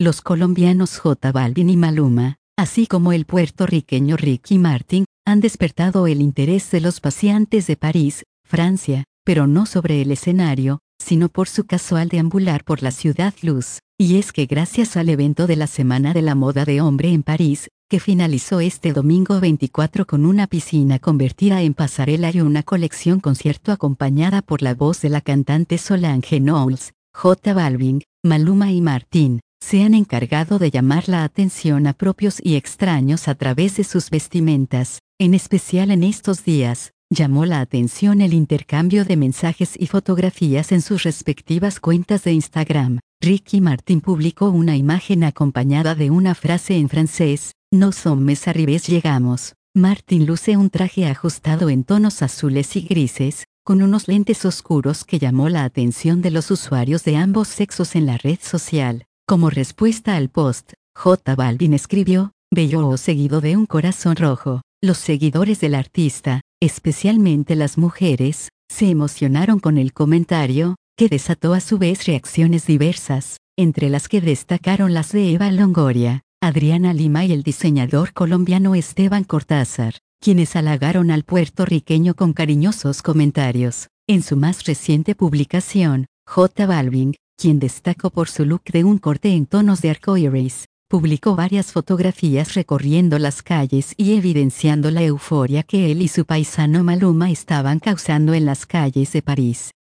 Los colombianos J Balvin y Maluma, así como el puertorriqueño Ricky Martin, han despertado el interés de los paseantes de París, Francia, pero no sobre el escenario, sino por su casual deambular por la ciudad luz. Y es que gracias al evento de la Semana de la Moda de Hombre en París, que finalizó este domingo 24 con una piscina convertida en pasarela y una colección concierto acompañada por la voz de la cantante Solange Knowles, J Balvin, Maluma y Martin, se han encargado de llamar la atención a propios y extraños a través de sus vestimentas. En especial en estos días, llamó la atención el intercambio de mensajes y fotografías en sus respectivas cuentas de Instagram. Ricky Martin publicó una imagen acompañada de una frase en francés: "Nos sommes arrivés, llegamos". Martin luce un traje ajustado en tonos azules y grises, con unos lentes oscuros que llamó la atención de los usuarios de ambos sexos en la red social. Como respuesta al post, J Balvin escribió: "Bello", seguido de un corazón rojo. Los seguidores del artista, especialmente las mujeres, se emocionaron con el comentario, que desató a su vez reacciones diversas, entre las que destacaron las de Eva Longoria, Adriana Lima y el diseñador colombiano Esteban Cortázar, quienes halagaron al puertorriqueño con cariñosos comentarios. En su más reciente publicación, J Balvin, quien destacó por su look de un corte en tonos de arcoíris, publicó varias fotografías recorriendo las calles y evidenciando la euforia que él y su paisano Maluma estaban causando en las calles de París.